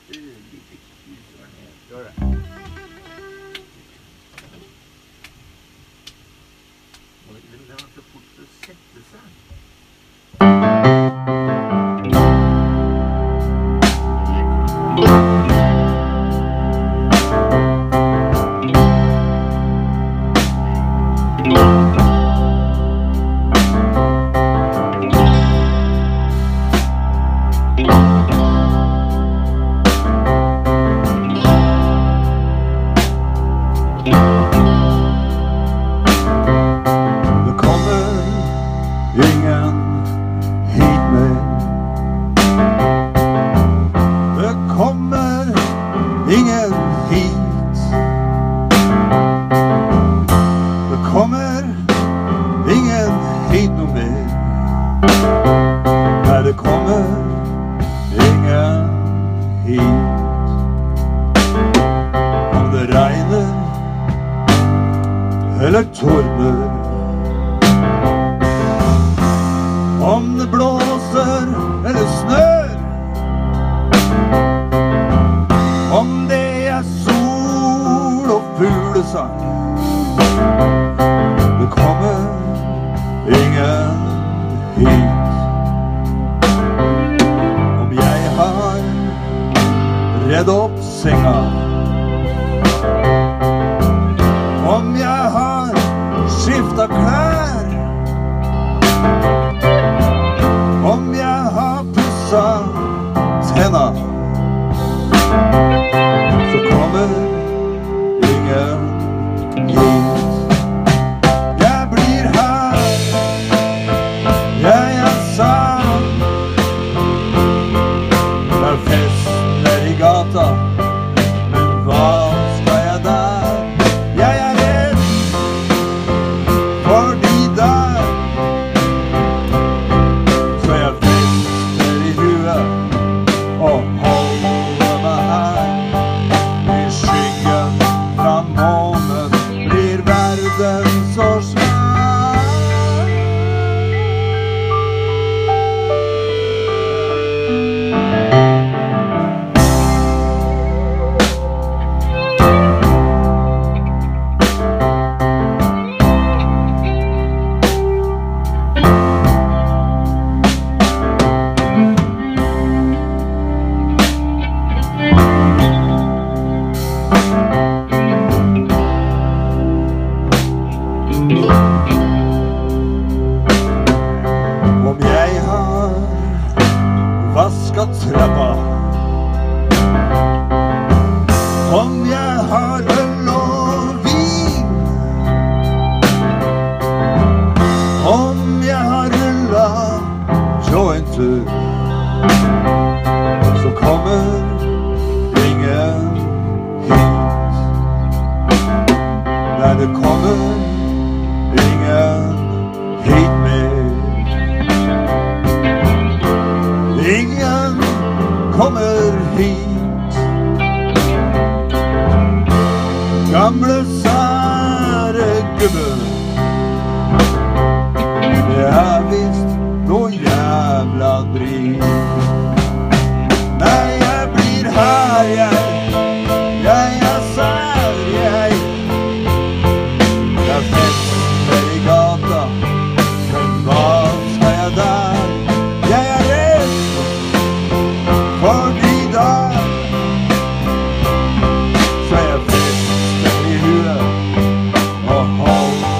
Lite kusar ner. Gör det. Och den har så fort att sätta sig. Eller tordner. Om det blåser eller snør, om det er sol og fuglesang, det kommer ingen hit. Om jeg har redd opp senga, om jeg har skiftet klær, om jeg har pusset tenna, så kommer ingen hit. Jeg blir her, jeg er sann. Det er fester i gata, men hva skal jeg der? Jeg er redd for de der, så jeg fester i huet og holder meg her. I skyggen fra månen blir verden så svær. Om jeg har vasket trappa, om jeg har øl og vin, om jeg har rullet jointer, så kommer ingen hit. Nei, det kommer ingen hit mer. Ingen kommer hit. Gamle sære gubbe, det er visst noe jævla drit. Nei, jeg blir her, jeg er sær, jeg. Det er fester i gata, men hva skal jeg der? Jeg er redd for de der, så jeg fester i huet og holder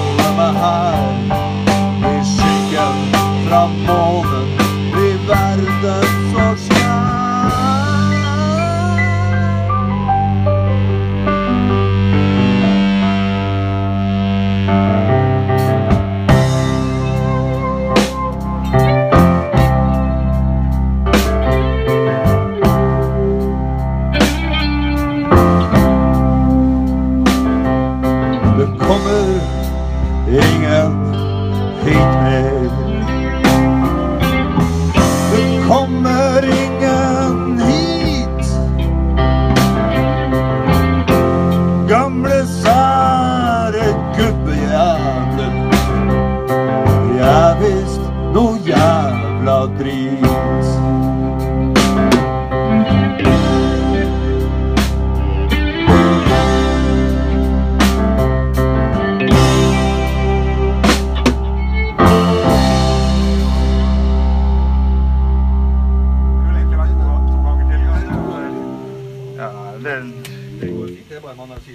Det går fint, det er bare man har